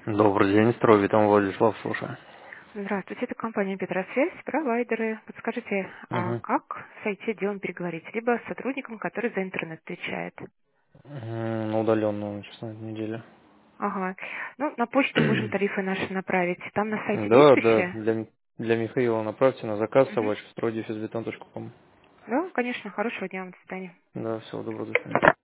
Добрый день, строй Витам Владислав, слушаю. Здравствуйте, это компания Петросвязь, провайдеры. Подскажите, а Угу. как с IT-отделом переговорить? Либо с сотрудником, который за интернет отвечает? На удаленную, честно, неделю. Ага. Ну, на почту можем тарифы наши направить. Там на сайте Да, да, действующие? для Михаила направьте на заказ Угу. собачку строй-бетон.ком. Да, конечно. Хорошего дня вам. До свидания. Да, всего доброго, до свидания.